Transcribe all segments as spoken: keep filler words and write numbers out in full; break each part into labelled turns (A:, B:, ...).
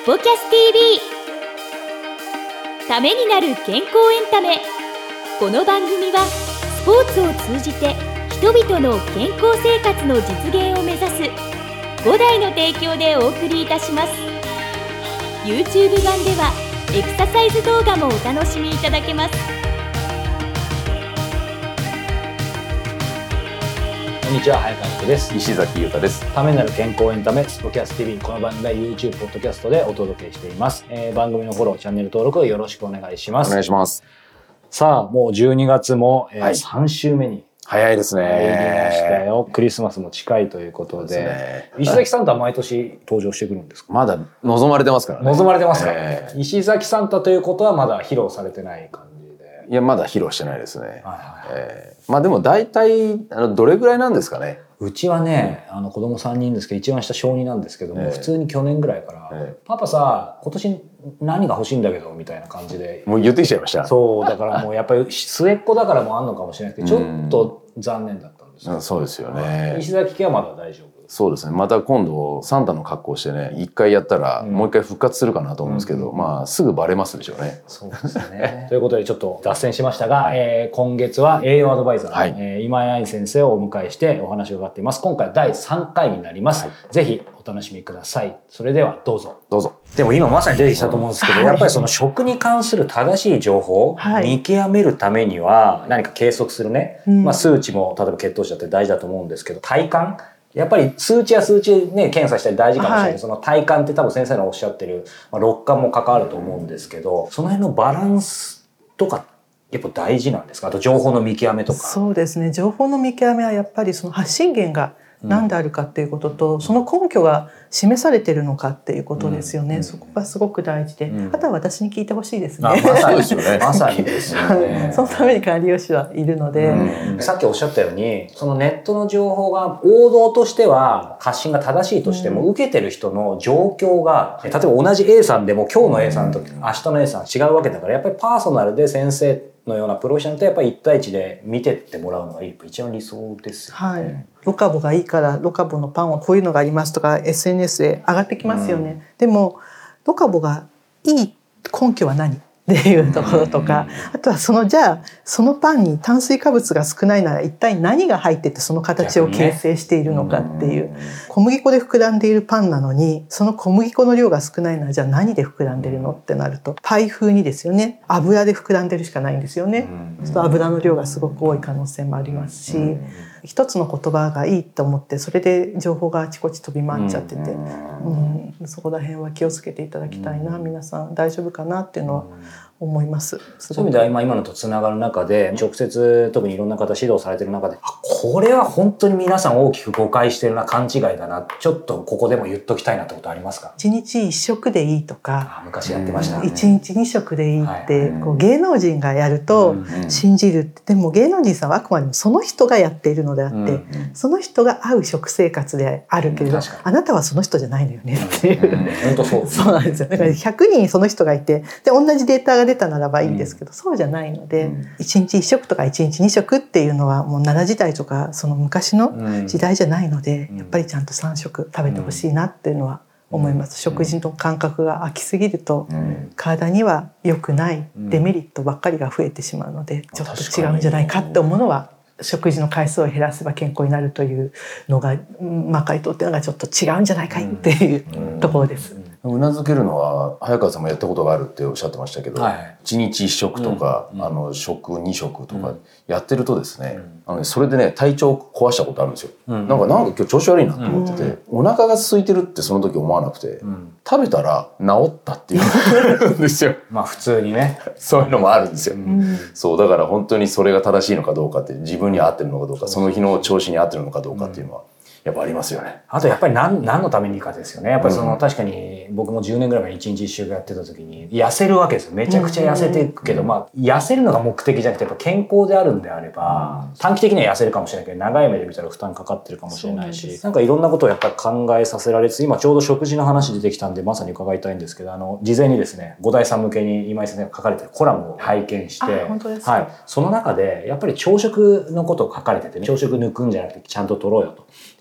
A: ポキャス ティービー ためになる健康エンタメ。この番組はスポーツを通じて人々の健康生活の実現を目指す五代の提供でお送りいたします。 YouTube 版ではエクササイズ動画もお楽しみいただけます。
B: こんにちは、早川由です。
C: 石崎優太です。
B: ためになる健康エンタメスポキャス ティービー、 この番組は YouTube ポッドキャストでお届けしています。えー、番組のフォロー、チャンネル登録よろしくお願いします。
C: お願いします。
B: さあ、もうじゅうにがつも、えーはい、さん週目に
C: 早いですね。
B: 入りましたよ。クリスマスも近いということで、ね、石崎サンタは毎年登場してくるんですか？
C: まだ望まれてますからね。
B: 望まれてますからね、えー、石崎サンタということはまだ披露されてない感じで。
C: いや、まだ披露してないですね。はいはいはい、えー、まあでも大体あのどれぐらいなんですかね。
B: うちはね、うん、あの子供さんにんですけど、一番下小になんですけども、えー、普通に去年ぐらいから、えー、パパさ今年何が欲しいんだけどみたいな感じで
C: もう言ってきちゃいました。
B: そうだからもうやっぱり末っ子だからもあんのかもしれなくてちょっと残念だったんですけど、
C: うん、そうですよね。
B: 石崎家はまだ大丈夫。
C: そうですね。また今度サンタの格好してね、一回やったらもう一回復活するかなと思うんですけど、うん、まあすぐバレますでしょうね。
B: そうですね。ということでちょっと脱線しましたが、えー、今月は栄養アドバイザーの、はい、えー、今井愛先生をお迎えしてお話を伺っています。今回だいさんかいになります。はい、ぜひお楽しみください。それではどうぞ。
C: どうぞ。
B: でも今まさに出てきたと思うんですけど、はい、やっぱりその食に関する正しい情報を見極めるためには何か計測するね、はい、まあ、数値も例えば血糖値だって大事だと思うんですけど、体感やっぱり数値や数値ね検査したり大事かもしれない、はい、その体感って多分先生のおっしゃってる、まあ、六感も関わると思うんですけど、その辺のバランスとかやっぱ大事なんですか？あと情報の見極めとか。
D: そうですね、情報の見極めはやっぱりその発信源が何であるかっていうことと、うん、その根拠が示されているのかっていうことですよね、うん、そこがすごく大事で、うん、あとは私に聞いてほしいですね。
B: あ、まさにですよね。まさにですよね。
D: そのために管理栄養士はいるので、
B: うん、さっきおっしゃったようにそのネットの情報が王道としては発信が正しいとしても、うん、受けてる人の状況が例えば同じ A さんでも今日の A さんと明日の A さん違うわけだから、やっぱりパーソナルで先生のようなプロフェッショナルとやっぱり一対一で見てってもらうのが一番理想ですよね。はい、
D: ロカボがいいからロカボのパンはこういうのがありますとか エスエヌエス で上がってきますよね、うん、でもロカボがいい根拠は何っていうところとか、あとはそのじゃあそのパンに炭水化物が少ないなら一体何が入っててその形を形成しているのかっていう、小麦粉で膨らんでいるパンなのにその小麦粉の量が少ないならじゃあ何で膨らんでるのってなるとパイ風にですよね、油で膨らんでるしかないんですよね。そうすると油の量がすごく多い可能性もありますし、一つの言葉がいいと思ってそれで情報があちこち飛び回っちゃってて、うんうん、そこら辺は気をつけていただきたいな、皆さん大丈夫かなっていうのは思います。
B: そういう意味では今今のとつながる中で直接特にいろんな方指導されてる中で、あ、これは本当に皆さん大きく誤解してるな、勘違いだな、ちょっとここでも言っときたいなってことありますか？
D: 一日一食でいいとか、
B: あ、昔やってましたね。
D: 一日二食でいいって、はい、こう芸能人がやると信じるって、でも芸能人さんはあくまでもその人がやっているのであって、うんうん、その人が合う食生活であるけれど、うん、あなたはその人じゃないのよねっていう、うんうん、本当そうですね。そうなんですよ。だからひゃくにんその人がいてで同じデータが出たならばいいんですけど、うん、そうじゃないので、うん、一日一食とか一日二食っていうのはもう奈良時代とかその昔の時代じゃないので、うん、やっぱりちゃんとさん食食べてほしいなっていうのは思います。食事の感覚が空きすぎると、うん、体には良くないデメリットばっかりが増えてしまうので、ちょっと違うんじゃないかって思うのは、食事の回数を減らせば健康になるというのがまかり通ってるのがちょっと違うんじゃないかいっていう、うん、ところです。
C: うなずけるのは早川さんもやったことがあるっておっしゃってましたけど、はい、いちにちいっ食とか、うん、あの食に食とかやってるとですね、うん、あのそれでね体調壊したことあるんですよ、うん、なんかなんか今日調子悪いなと思ってて、うん、お腹が空いてるってその時思わなくて、うん、食べたら治ったっていうのがあるんですよ。
B: まあ普通にね
C: そういうのもあるんですよ、うん、そうだから本当にそれが正しいのかどうかって、自分に合ってるのかどうか、その日の調子に合ってるのかどうかっていうのはやっぱありますよね。
B: あとやっぱり 何, 何のためにかですよね。やっぱりその、うん、確かに僕もじゅうねんぐらい前にいちにちいっ食やってた時に痩せるわけですよ。めちゃくちゃ痩せていくけど、うん、まあ痩せるのが目的じゃなくてやっぱ健康であるんであれば、うん、短期的には痩せるかもしれないけど長い目で見たら負担かかってるかもしれないし、な, なんかいろんなことをやっぱり考えさせられつつ、今ちょうど食事の話出てきたんでまさに伺いたいんですけど、あの事前にですね五代さん向けに今井先生が書かれてるコラムを拝見して、
D: 本当ですか？
B: はい、その中でやっぱり朝食のことを書かれててね、朝食抜くんじゃなくてちゃんと取ろうよと。で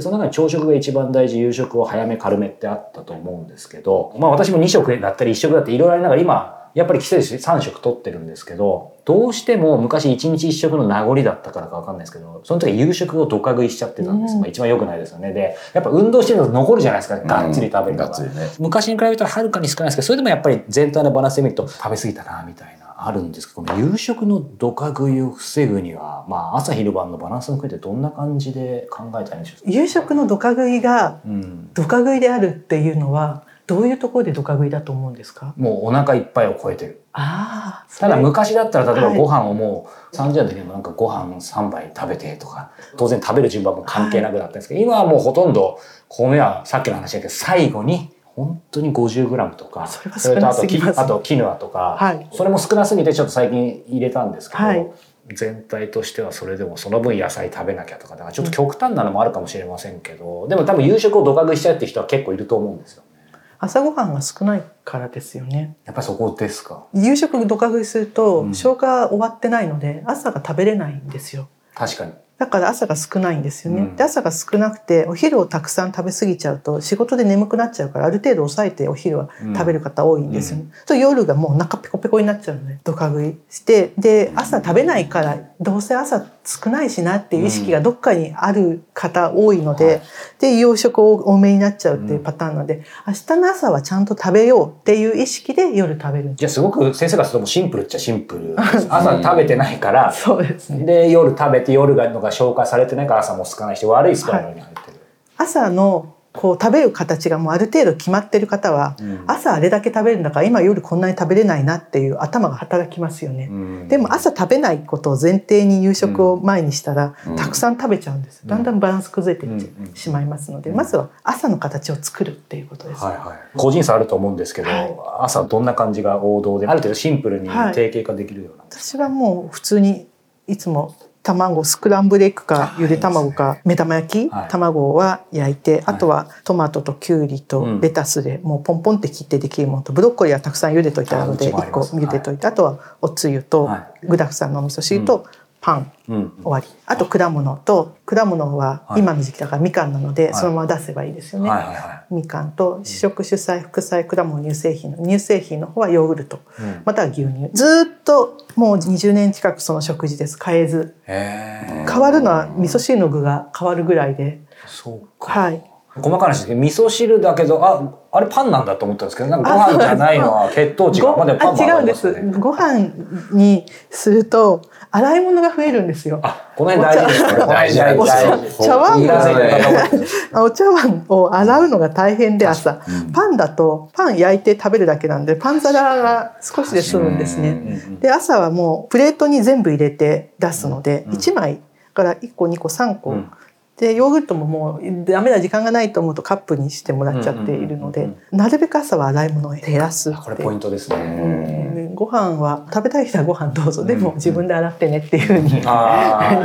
B: でその中に朝食が一番大事、夕食を早め軽めってあったと思うんですけど、まあ私もに食だったりいち食だっていろいろありながら今やっぱり季節さん食取ってるんですけど、どうしても昔いちにちいち食の名残だったからかわかんないですけど、その時夕食をドカ食いしちゃってたんです。まあ一番良くないですよね。で、やっぱ運動してると残るじゃないですか、がっつり食べるのが。ね、昔に比べたらはるかに少ないですけど、それでもやっぱり全体のバランスで見ると食べ過ぎたなみたいなあるんですけど、夕食のドカ食いを防ぐには、まあ朝昼晩のバランスの上でどんな感じで考えたらいいんでしょうか。
D: 夕食のドカ食いがドカ食いであるっていうのは、どういうところでドカ食いだと思うんですか？
B: もうお腹いっぱいを超えてる。
D: あ
B: ただ昔だったら例えばご飯をもうさんじゅう代の時にもなんかご飯さんばい食べてとか、当然食べる順番も関係なくなったんですけど、今はもうほとんど米はさっきの話だけど最後に本当に ごじゅうグラム とか、
D: それは少なすぎます。
B: それとあとキヌアとか、はい、それも少なすぎてちょっと最近入れたんですけど、はい、全体としてはそれでもその分野菜食べなきゃとか、だからちょっと極端なのもあるかもしれませんけど、でも多分夕食をドカ食いしちゃうって人は結構いると思うんですよ。
D: 朝ごはんが少ないからですよね。
B: やっぱりそこですか。
D: 夕食ドカ食いすると消化終わってないので朝が食べれないんですよ。
B: 確かに。
D: だから朝が少ないんですよね、うん、で朝が少なくてお昼をたくさん食べ過ぎちゃうと仕事で眠くなっちゃうから、ある程度抑えてお昼は食べる方多いんですよね、うん、と夜がもうお腹ペコペコになっちゃうのでドカ食いして、で朝食べないからどうせ朝少ないしなっていう意識がどっかにある方多いので、うん、で夕食を多めになっちゃうっていうパターンなので、うん、明日の朝はちゃんと食べようっていう意識で夜食べる。
B: じゃあすごく先生がするともシンプルっちゃシンプル朝食べてないから
D: そうですね。
B: で夜食べて夜がのが消化されてないから朝も少ないし、悪いスパイラルに入ってる、はい、
D: 朝のこう食べる形がもうある程度決まってる方は、うん、朝あれだけ食べるんだから今夜こんなに食べれないなっていう頭が働きますよね、うん、でも朝食べないことを前提に夕食を前にしたら、うん、たくさん食べちゃうんです。だんだんバランス崩れていってしまいますので、うん、まずは朝の形を作るっていうことです、
B: はいはい、個人差あると思うんですけど、はい、朝どんな感じが王道である程度シンプルに定型化できるような、はい、
D: 私はもう普通にいつも卵スクランブルエッグかゆで卵か目玉焼き、はい、卵は焼いて、はい、あとはトマトときゅうりとレタスでもうポンポンって切ってできるものと、ブロッコリーはたくさん茹でといてあるのでいっこ茹でといて、はい、あとはおつゆと具だくさんのお味噌汁とパン、うん、終わり。あと果物と、果物は今の時期だからみかんなのでそのまま出せばいいですよね、はいはいはいはい、みかんと主食主菜副菜果物乳製品の乳製品の方はヨーグルト、うん、または牛乳、ずっともうにじゅうねん近くその食事です。変えず。変わるのは味噌汁の具が変わるぐらいで。
B: そうか、
D: はい、
B: 細かい話ですけど味噌汁だけど、あ、あれパンなんだと思ったんですけど、なんかご飯じゃないのは血糖値が、まだパンも上がりますよね。
D: 違うんです。ご飯にすると洗い物が増えるんですよ。
B: あ、この辺大事ですね。大事大事。
D: 茶碗をお茶碗を洗うのが大変で朝、うん、パンだとパン焼いて食べるだけなんでパン皿が少しで済むんですね。で朝はもうプレートに全部入れて出すので、うん、いちまいからいっこにこさんこ、うんでヨーグルトももうダメだ時間がないと思うとカップにしてもらっちゃっているので、なるべく朝は洗い物を減らすって。
B: これポイントですね、
D: うん、ご飯は食べたい人はご飯どうぞ、でも自分で洗ってねっていうふうにしてます。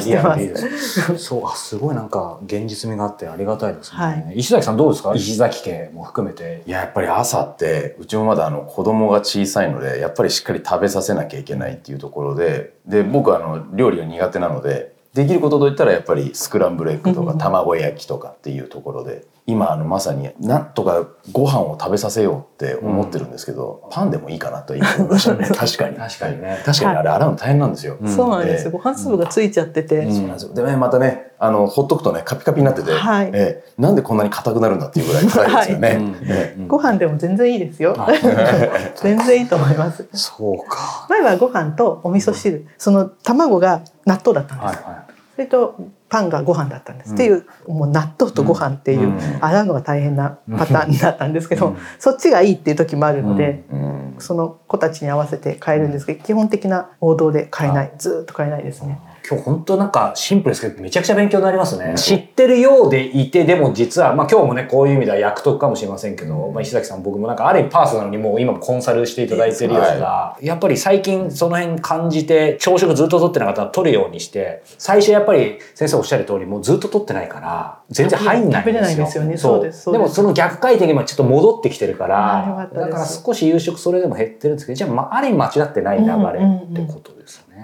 B: そう、あ、すごいなんか現実味があってありがたいですね、はい、石崎さんどうですか？石崎家も含めて。
C: いや、やっぱり朝ってうちもまだあの子供が小さいのでやっぱりしっかり食べさせなきゃいけないっていうところで、で僕はあの料理が苦手なのでできることといったらやっぱりスクランブルエッグとか卵焼きとかっていうところで、今あのまさになんとかご飯を食べさせようって思ってるんですけど、うん、パンでもいいかなと今思いましたね。確かに
B: 確かにね、
C: 確かにあれ洗うの大変なんですよ、
D: うん、そうなんですよ。ご飯粒がついちゃってて、
C: うん、そうなんですよ。でね、またね、あのほっとくとねカピカピになってて、はい、えー、なんでこんなに硬くなるんだっていうぐらい硬いですよね、はい
D: ね、うん、ご飯でも全然いいですよ。全然いいと思います。
B: そうか。
D: 前はご飯とお味噌汁、うん、その卵が納豆だったんです、はいはい、それとパンがご飯だったんです、うん、っていうもう納豆とご飯っていう、うん、洗うのが大変なパターンだったんですけど、うん、そっちがいいっていう時もあるので、うん、その子たちに合わせて変えるんですけど、基本的な王道で変えない、ずっと変えないですね。
B: 今日本当なんかシンプルですけどめちゃくちゃ勉強になりますね。知ってるようでいて、でも実はまあ今日もねこういう意味では役得かもしれませんけど、まあ、石崎さん僕もなんかある意味パーソナルにもう今もコンサルしていただいてるような、はい、やっぱり最近その辺感じて朝食ずっと取ってなかったら取るようにして、最初やっぱり先生おっしゃる通りもうずっと取ってないから全然入んないんですよ。食べれないんですよね。そうです。でもその逆回転が今ちょっと戻ってきてるから、だから少し夕食それでも減ってるんですけど、じゃあ、まあ、ある意味間違ってない流れってことですね。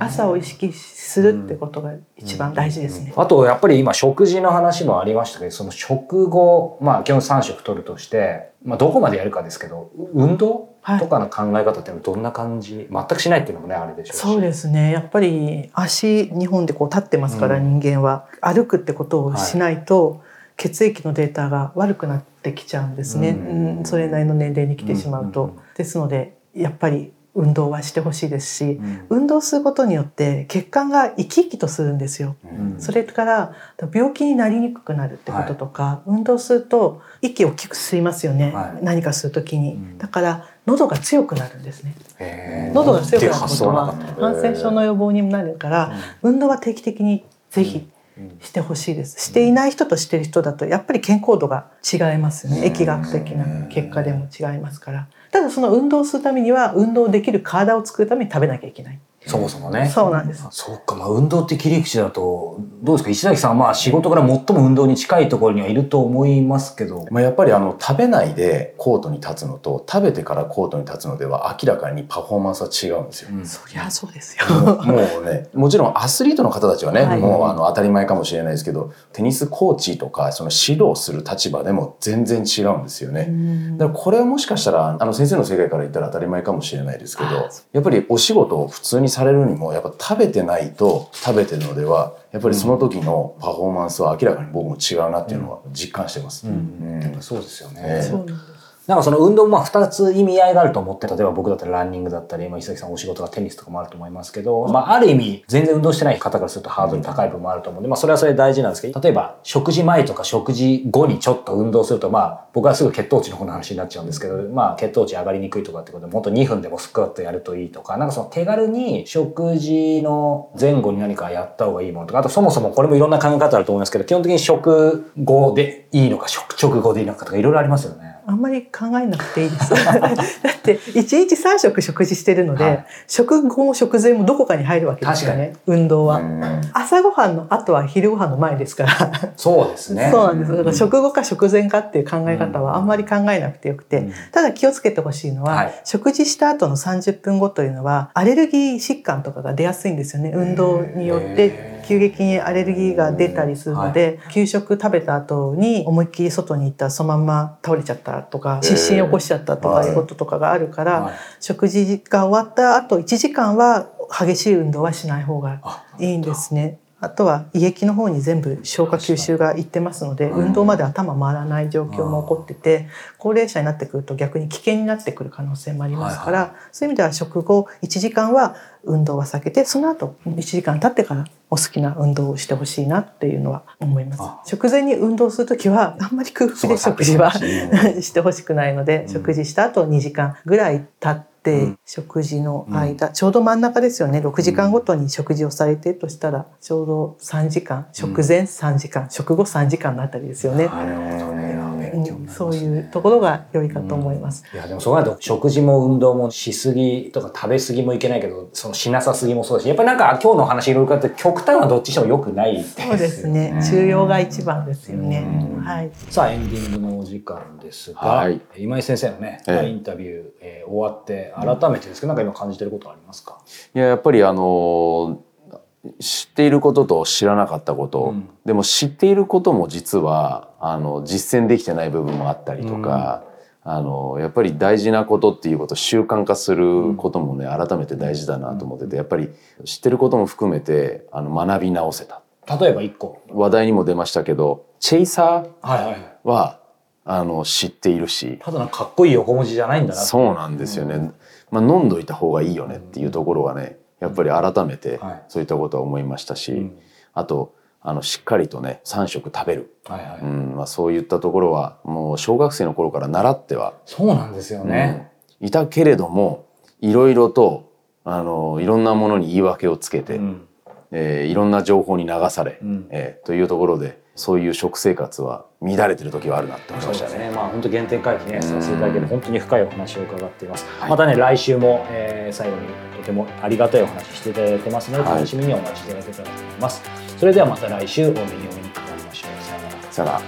D: 朝を意識するってことが一番大事ですね。
B: うんうん、あとやっぱり今食事の話もありましたけど、その食後、まあ基本さん食取るとして、まあどこまでやるかですけど、運動とかの考え方っていうのはどんな感じ、全くしないっていうのもねあれでしょうし。
D: そうですね。やっぱり足にほんでこう立ってますから、うん、人間は歩くってことをしないと、はい、血液のデータが悪くなってきちゃうんですね。うんうん、それなりの年齢に来てしまうと、うんうんうん、ですのでやっぱり運動はしてほしいですし、うん、運動することによって血管が生き生きとするんですよ、うん、それから病気になりにくくなるってこととか、はい、運動すると息を大きく吸いますよね、はい、何かするときに、うん、だから喉が強くなるんですね。喉が強くなることは感染症の予防にもなるから、うん、運動は定期的にぜひしてほしいです。していない人としている人だとやっぱり健康度が違いますよね。疫学的な結果でも違いますから。ただその運動をするためには運動できる体を作るために食べなきゃいけない。
B: そもそもね。
D: そうなんです。
B: そうか、まあ運動って切り口だとどうですか、石崎さんはまあ仕事から最も運動に近いところにはいると思いますけど、
C: まあ、やっぱりあの食べないでコートに立つのと食べてからコートに立つのでは明らかにパフォーマンスは違うんですよ。うん、
D: そりゃそうですよ。
C: もうね、もちろんアスリートの方たちはね、はい、もうあの当たり前かもしれないですけど、テニスコーチとかその指導する立場でも全然違うんですよね。だからこれはもしかしたらあの先生の世界から言ったら当たり前かもしれないですけど、やっぱりお仕事を普通にされるにもやっぱ食べてないと食べてるのではやっぱりその時のパフォーマンスは明らかに僕も違うなっていうのは実感してます。
B: うんうんうん、そうですよね。
C: えー、
B: そうなんです。なんかその運動もまあふたつ意味合いがあると思って、例えば僕だったらランニングだったり、まあ、石崎さんお仕事がテニスとかもあると思いますけど、まあある意味全然運動してない方からするとハードル高い部分もあると思うんで、まあそれはそれで大事なんですけど、例えば食事前とか食事後にちょっと運動すると、まあ僕はすぐ血糖値の方の話になっちゃうんですけど、まあ血糖値上がりにくいとかってことで、もっとにふんでもスクワットやるといいとか、なんかその手軽に食事の前後に何かやった方がいいものとか、あとそもそもこれもいろんな考え方あると思いますけど、基本的に食後でいいのか食直後でいいのかとかいろいろありますよね。
D: あんまり考えなくていいですだっていちにちさん食食事してるので、はい、食後も食前もどこかに入るわけですよね。運動は朝ごはんの後は昼ごはんの前ですから
B: そうですね。
D: そうなんです。だから食後か食前かっていう考え方はあんまり考えなくてよくて、うん、ただ気をつけてほしいのは、はい、食事した後のさんじゅっぷんごというのはアレルギー疾患とかが出やすいんですよね。運動によって急激にアレルギーが出たりするので、はい、給食食べた後に思いっきり外に行ったらそのまんま倒れちゃったとか失神起こしちゃったとかいうこととかがあるから、はい、食事が終わった後いちじかんは激しい運動はしない方がいいんですね。あとは胃液の方に全部消化吸収がいってますので、運動まで頭回らない状況も起こってて、高齢者になってくると逆に危険になってくる可能性もありますから、はいはい、そういう意味では食後いちじかんは運動は避けて、その後いちじかん経ってからお好きな運動をしてほしいなっていうのは思います。食前に運動するときはあんまり空腹で食事はしてほしくないので、うん、食事した後にじかんぐらい経ってで、うん、食事の間、うん、ちょうど真ん中ですよね。ろくじかんごとに食事をされているとしたらちょうどさんじかん、食前さんじかん、うん、食後さんじかんのあたりですよね。なるほどね。うん、そういうところが良いかと思います。
B: うん、いやでもそうなると食事も運動もしすぎとか食べすぎもいけないけど、そのしなさすぎもそうだし、やっぱりなんか今日の話いろいろかって極端はどっちしても良くないですよね。
D: そうですね。中庸が一番ですよね。はい。
B: さあエンディングのお時間ですが、はい、今井先生のね、ええ、インタビュー、えー、終わって改めてですけど、なんか今感じてることありますか？
C: いややっぱりあの知っていることと知らなかったこと、うん、でも知っていることも実はあの実践できてない部分もあったりとか、うん、あのやっぱり大事なことっていうことを習慣化することもね、改めて大事だなと思ってて、やっぱり知ってることも含めてあの学び直せた。
B: 例えば一個
C: 話題にも出ましたけど、チェイサーは、はいはい、あの知っているし、
B: ただのかっこいい横文字じゃないんだな。
C: そうなんですよね。うん、まあ、飲んどいた方がいいよねっていうところはね、やっぱり改めてそういったことは思いましたし、うん、あとあのしっかりとねさん食食べる、はいはい、うん、まあ、そういったところはもう小学生の頃から習っては
B: そうなんですよね、
C: うん、いたけれども、いろいろとあのいろんなものに言い訳をつけて、うん、えー、いろんな情報に流され、うん、えー、というところでそういう食生活は乱れてる時はあるなって思いましたね。
B: そうですね。まあ本当原点回帰ねさせていただける本当に深いお話を伺っています。はい、またね来週も、えー、最後にとてもありがたいお話していただいてますので、楽しみにお待ちいただけたらと思います。はい、それではまた来週お目にお目にかかりましょう。さよなら。
C: さよなら。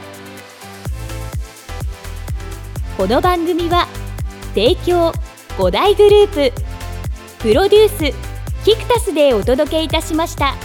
A: この番組は提供五大グループプロデュースキクタスでお届けいたしました。